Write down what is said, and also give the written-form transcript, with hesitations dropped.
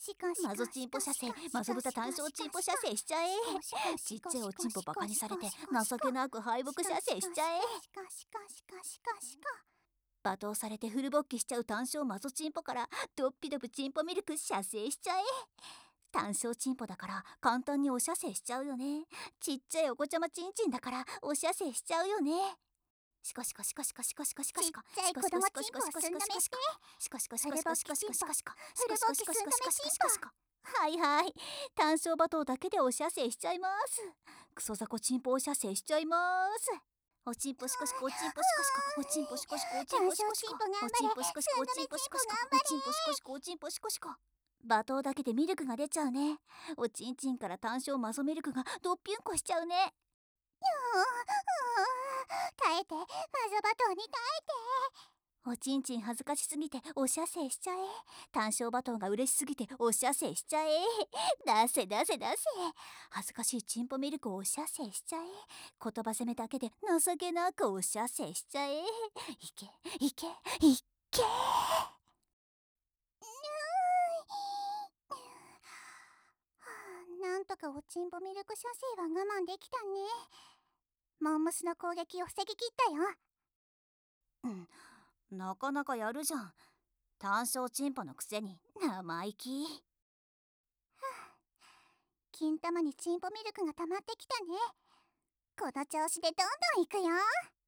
しかしマゾチンポ射精、マゾブタ単勝チンポ射精しちゃえ。ちっちゃいおちんぽバカにされて情けなく敗北射精しちゃえ。罵倒されてフル勃起しちゃう単勝マゾチンポからドッピドプチンポミルク射精しちゃえ。単勝チンポだから簡単にお射精しちゃうよね。ちっちゃいお子ちゃまチンチンだからお射精しちゃうよね。しかしかしかしかしかしかしかしかちっちゃい子供チンポをすんだめしてしかしかしかしかしかしかしかしかしかしかしかしかしかしかはいはい、単勝罵倒だけでお射精しちゃいます。クソザコチンポお射精しちゃいます。おちんぽしこしこおちんぽしこしこおちんぽしこしこおちんぽしこしこおちんぽしこしこおちんぽしこしこおちんぽしこしこおちんぽしこしこ罵倒だけでミルクが出ちゃうね。おちんちんから単勝マゾミルクがドッピュンコしちゃうね。 耐えて、マゾバトンに耐おちんちん恥ずかしすぎてお射精しちゃえ。単勝罵倒が嬉しすぎてお射精しちゃえ。出せ出せ出せ。恥ずかしいチンポミルクをお射精しちゃえ。言葉責めだけで情けなくお射精しちゃえ。いけいけいけ。 え。なんとかおちんぽミルク射精は我慢できたね。モンムスの攻撃を防ぎきったよ。 なかなかやるじゃん。単勝チンポのくせに生意気。 金玉にチンポミルクが溜まってきたね。この調子でどんどんいくよ。